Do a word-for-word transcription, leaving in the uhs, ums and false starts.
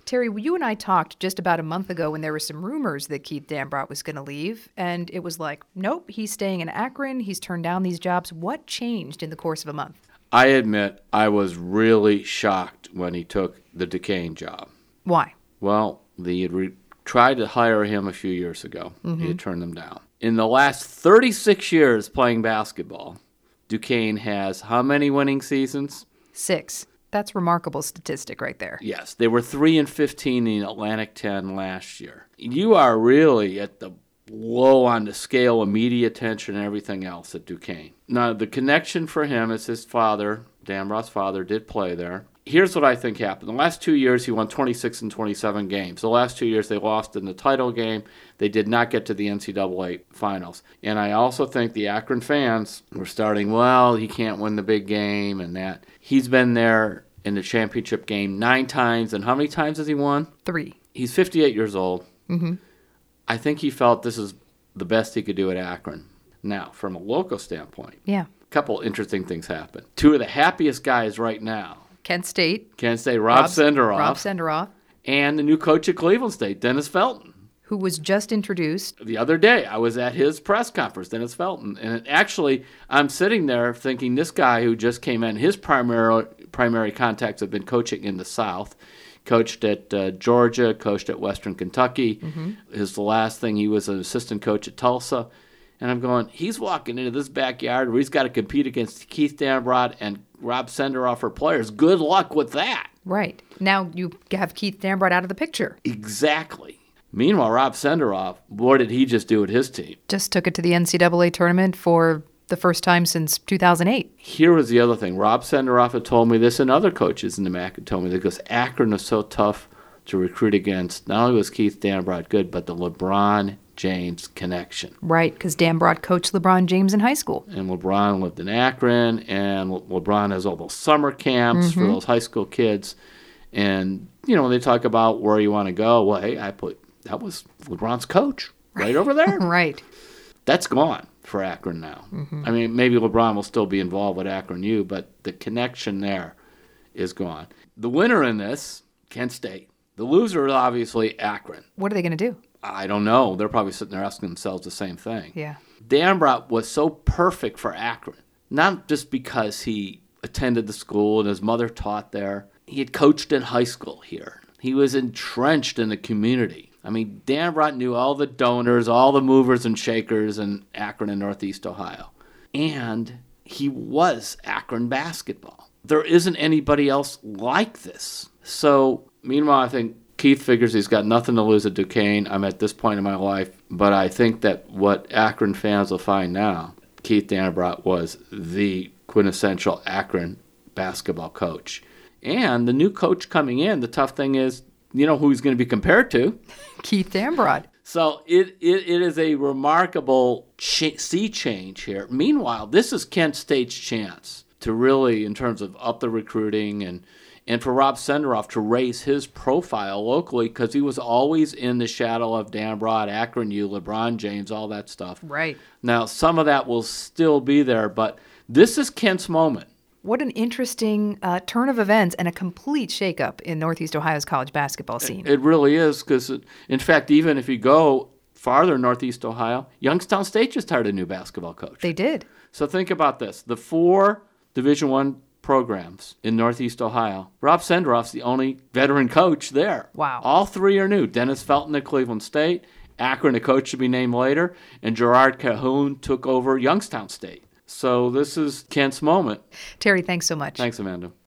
Terry, you and I talked just about a month ago when there were some rumors that Keith Dambrot was going to leave, and it was like, nope, he's staying in Akron. He's turned down these jobs. What changed in the course of a month? I admit I was really shocked when he took the Duquesne job. Why? Well, they had re- tried to hire him a few years ago. Mm-hmm. He had turned them down. In the last thirty-six years playing basketball, Duquesne has how many winning seasons? Six. That's a remarkable statistic right there. Yes. They were three and fifteen in Atlantic ten last year. You are really at the low on the scale of media attention and everything else at Duquesne. Now, the connection for him is his father, Dambrot's father, did play there. Here's what I think happened. The last two years, he won twenty-six and twenty-seven games. The last two years, they lost in the title game. They did not get to the N C double A finals. And I also think the Akron fans were starting, well, he can't win the big game and that. He's been there in the championship game nine times. And how many times has he won? Three. He's fifty-eight years old. Mm-hmm. I think he felt this is the best he could do at Akron. Now, from a local standpoint, yeah, a couple interesting things happen. Two of the happiest guys right now, Kent State. Kent State, Rob, Rob Senderoff. Rob Senderoff. And the new coach at Cleveland State, Dennis Felton. Who was just introduced. The other day, I was at his press conference, Dennis Felton. And it actually, I'm sitting there thinking this guy who just came in, his primary, primary contacts have been coaching in the South. Coached at uh, Georgia, coached at Western Kentucky. Mm-hmm. His last thing, he was an assistant coach at Tulsa. And I'm going, he's walking into this backyard where he's got to compete against Keith Dambrot and Rob Senderoff for players. Good luck with that. Right. Now you have Keith Dambrot out of the picture. Exactly. Meanwhile, Rob Senderoff, what did he just do with his team? Just took it to the N C double A tournament for the first time since two thousand eight. Here was the other thing. Rob Senderoff had told me this, and other coaches in the M A C had told me this, because Akron is so tough to recruit against. Not only was Keith Dambrot good, but the LeBron James connection. Right, because Dambrot coached LeBron James in high school. And LeBron lived in Akron, and Le- LeBron has all those summer camps mm-hmm. for those high school kids. And, you know, when they talk about where you want to go, well, hey, I put, that was LeBron's coach right over there. Right. That's gone for Akron now. Mm-hmm. I mean, maybe LeBron will still be involved with Akron U, but the connection there is gone. The winner in this, Kent State. The loser is obviously Akron. What are they going to do? I don't know. They're probably sitting there asking themselves the same thing. Yeah. Dambrot was so perfect for Akron, not just because he attended the school and his mother taught there. He had coached in high school here. He was entrenched in the community. I mean, Dambrot knew all the donors, all the movers and shakers in Akron and Northeast Ohio. And he was Akron basketball. There isn't anybody else like this. So, meanwhile, I think Keith figures he's got nothing to lose at Duquesne. I'm at this point in my life. But I think that what Akron fans will find now, Keith Dambrot was the quintessential Akron basketball coach. And the new coach coming in, the tough thing is, you know who he's going to be compared to? Keith Dambrot. So it, it, it is a remarkable ch- sea change here. Meanwhile, this is Kent State's chance to really, in terms of up the recruiting and And for Rob Senderoff to raise his profile locally, because he was always in the shadow of Dambrot, Akron U, LeBron James, all that stuff. Right. Now, some of that will still be there, but this is Kent's moment. What an interesting uh, turn of events and a complete shakeup in Northeast Ohio's college basketball scene. It, it really is, because, in fact, even if you go farther in Northeast Ohio, Youngstown State just hired a new basketball coach. They did. So think about this. The four Division One programs in Northeast Ohio. Rob Senderoff's the only veteran coach there. Wow. All three are new. Dennis Felton at Cleveland State, Akron, a coach to be named later, and Gerard Cahoon took over Youngstown State. So this is Kent's moment. Terry, thanks so much. Thanks, Amanda.